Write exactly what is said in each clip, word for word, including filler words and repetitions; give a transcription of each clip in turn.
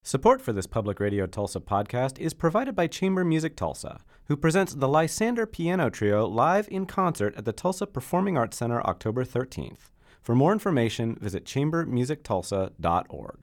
Support for this Public Radio Tulsa podcast is provided by Chamber Music Tulsa, who presents the Lysander Piano Trio live in concert at the Tulsa Performing Arts Center October thirteenth. For more information, visit chamber music tulsa dot org.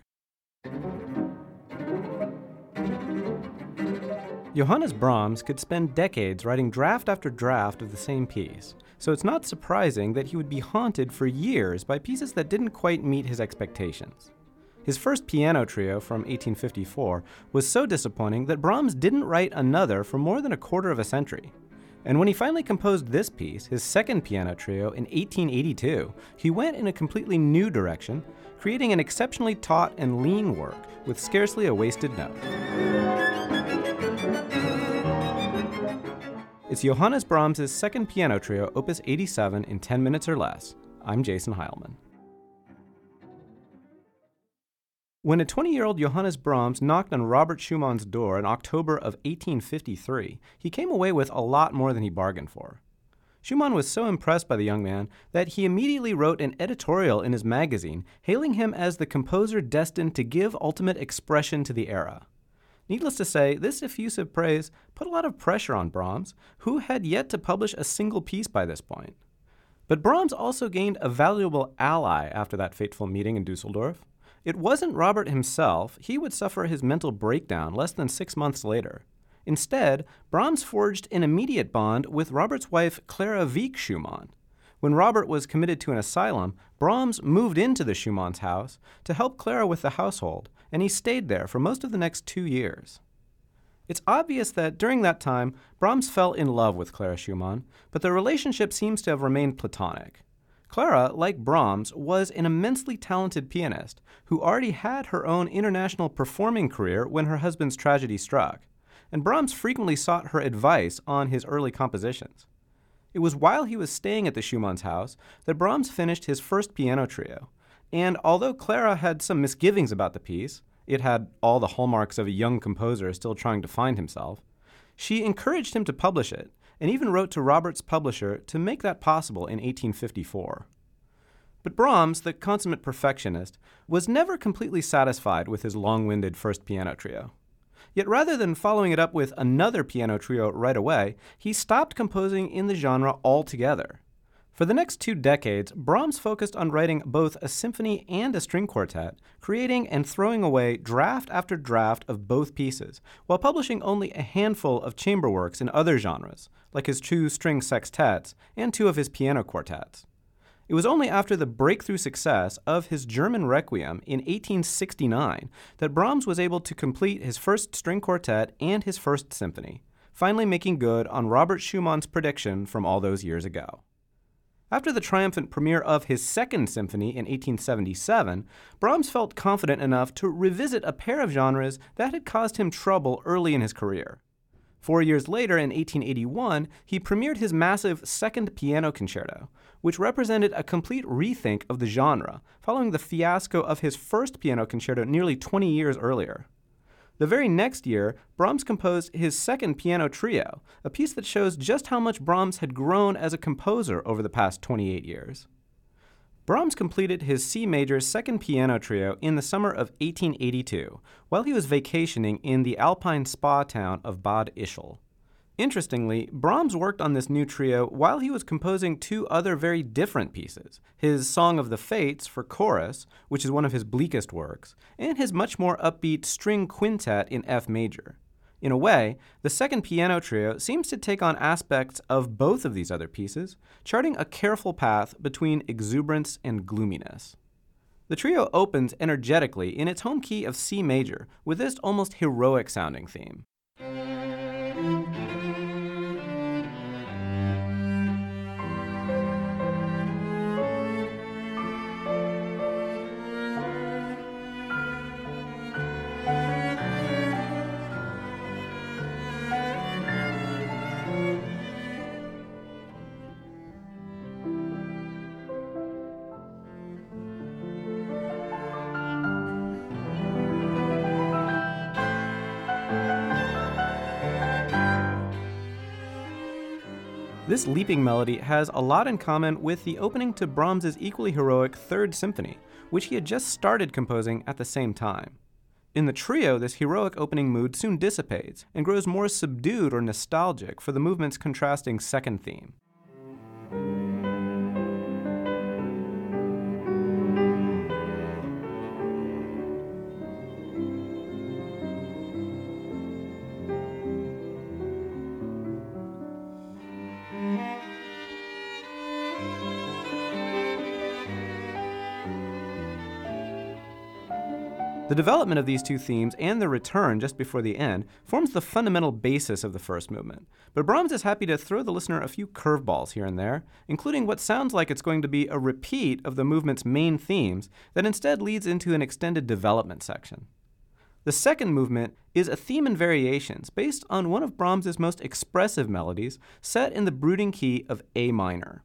Johannes Brahms could spend decades writing draft after draft of the same piece, so it's not surprising that he would be haunted for years by pieces that didn't quite meet his expectations. His first piano trio from eighteen fifty-four was so disappointing that Brahms didn't write another for more than a quarter of a century. And when he finally composed this piece, his second piano trio, in eighteen eighty-two, he went in a completely new direction, creating an exceptionally taut and lean work with scarcely a wasted note. It's Johannes Brahms' second piano trio, Opus eighty-seven, in ten minutes or less. I'm Jason Heilman. When a twenty-year-old Johannes Brahms knocked on Robert Schumann's door in October of eighteen fifty-three, he came away with a lot more than he bargained for. Schumann was so impressed by the young man that he immediately wrote an editorial in his magazine hailing him as the composer destined to give ultimate expression to the era. Needless to say, this effusive praise put a lot of pressure on Brahms, who had yet to publish a single piece by this point. But Brahms also gained a valuable ally after that fateful meeting in Dusseldorf. It wasn't Robert himself. He would suffer his mental breakdown less than six months later. Instead, Brahms forged an immediate bond with Robert's wife, Clara Wieck Schumann. When Robert was committed to an asylum, Brahms moved into the Schumann's house to help Clara with the household, and he stayed there for most of the next two years. It's obvious that during that time, Brahms fell in love with Clara Schumann, but their relationship seems to have remained platonic. Clara, like Brahms, was an immensely talented pianist who already had her own international performing career when her husband's tragedy struck, and Brahms frequently sought her advice on his early compositions. It was while he was staying at the Schumann's house that Brahms finished his first piano trio, and although Clara had some misgivings about the piece, it had all the hallmarks of a young composer still trying to find himself, she encouraged him to publish it, and even wrote to Robert's publisher to make that possible in eighteen fifty-four. But Brahms, the consummate perfectionist, was never completely satisfied with his long-winded first piano trio. Yet rather than following it up with another piano trio right away, he stopped composing in the genre altogether. For the next two decades, Brahms focused on writing both a symphony and a string quartet, creating and throwing away draft after draft of both pieces, while publishing only a handful of chamber works in other genres, like his two string sextets and two of his piano quartets. It was only after the breakthrough success of his German Requiem in eighteen sixty-nine that Brahms was able to complete his first string quartet and his first symphony, finally making good on Robert Schumann's prediction from all those years ago. After the triumphant premiere of his second symphony in eighteen seventy-seven, Brahms felt confident enough to revisit a pair of genres that had caused him trouble early in his career. Four years later, in eighteen eighty-one, he premiered his massive Second Piano Concerto, which represented a complete rethink of the genre, following the fiasco of his first piano concerto nearly twenty years earlier. The very next year, Brahms composed his second piano trio, a piece that shows just how much Brahms had grown as a composer over the past twenty-eight years. Brahms completed his C major second piano trio in the summer of eighteen eighty-two, while he was vacationing in the alpine spa town of Bad Ischl. Interestingly, Brahms worked on this new trio while he was composing two other very different pieces, his Song of the Fates for chorus, which is one of his bleakest works, and his much more upbeat string quintet in F major. In a way, the second piano trio seems to take on aspects of both of these other pieces, charting a careful path between exuberance and gloominess. The trio opens energetically in its home key of C major with this almost heroic-sounding theme. This leaping melody has a lot in common with the opening to Brahms' equally heroic Third Symphony, which he had just started composing at the same time. In the trio, this heroic opening mood soon dissipates and grows more subdued or nostalgic for the movement's contrasting second theme. The development of these two themes and their return just before the end forms the fundamental basis of the first movement. But Brahms is happy to throw the listener a few curveballs here and there, including what sounds like it's going to be a repeat of the movement's main themes that instead leads into an extended development section. The second movement is a theme and variations based on one of Brahms's most expressive melodies, set in the brooding key of A minor.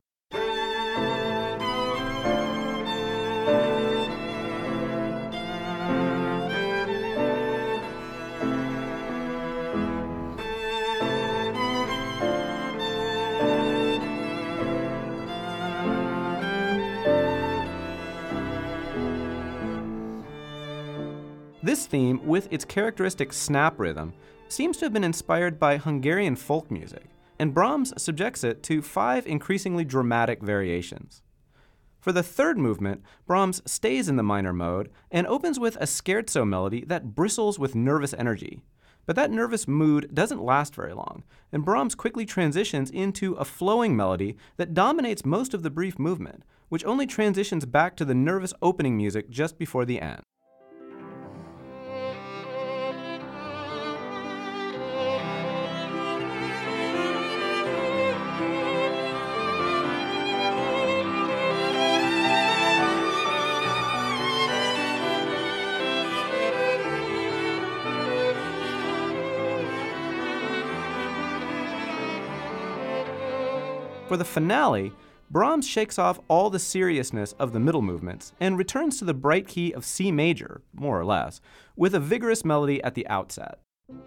This theme, with its characteristic snap rhythm, seems to have been inspired by Hungarian folk music, and Brahms subjects it to five increasingly dramatic variations. For the third movement, Brahms stays in the minor mode and opens with a scherzo melody that bristles with nervous energy. But that nervous mood doesn't last very long, and Brahms quickly transitions into a flowing melody that dominates most of the brief movement, which only transitions back to the nervous opening music just before the end. For the finale, Brahms shakes off all the seriousness of the middle movements and returns to the bright key of C major, more or less, with a vigorous melody at the outset.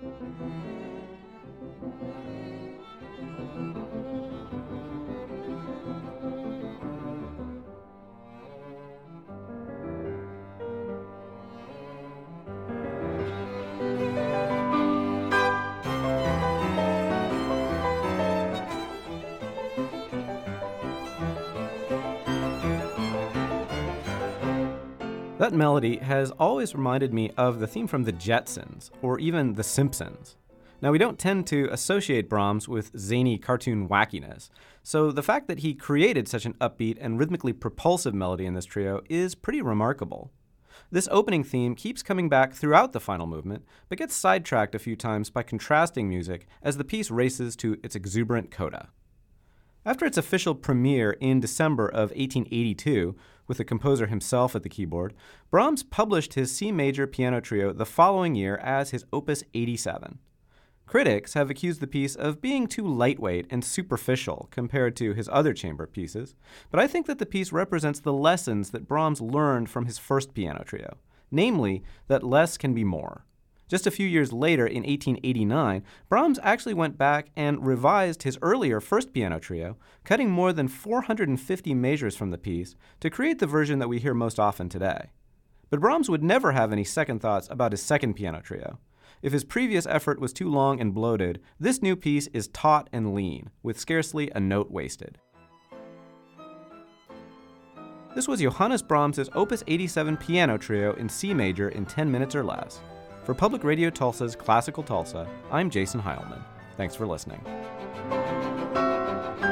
That melody has always reminded me of the theme from The Jetsons, or even The Simpsons. Now, we don't tend to associate Brahms with zany cartoon wackiness, so the fact that he created such an upbeat and rhythmically propulsive melody in this trio is pretty remarkable. This opening theme keeps coming back throughout the final movement, but gets sidetracked a few times by contrasting music as the piece races to its exuberant coda. After its official premiere in December of eighteen eighty-two, with the composer himself at the keyboard, Brahms published his C major piano trio the following year as his Opus eighty-seven. Critics have accused the piece of being too lightweight and superficial compared to his other chamber pieces, but I think that the piece represents the lessons that Brahms learned from his first piano trio, namely that less can be more. Just a few years later, in eighteen eighty-nine, Brahms actually went back and revised his earlier first piano trio, cutting more than four hundred fifty measures from the piece to create the version that we hear most often today. But Brahms would never have any second thoughts about his second piano trio. If his previous effort was too long and bloated, this new piece is taut and lean, with scarcely a note wasted. This was Johannes Brahms' Opus eighty-seven piano trio in C major in ten minutes or less. For Public Radio Tulsa's Classical Tulsa, I'm Jason Heilman. Thanks for listening.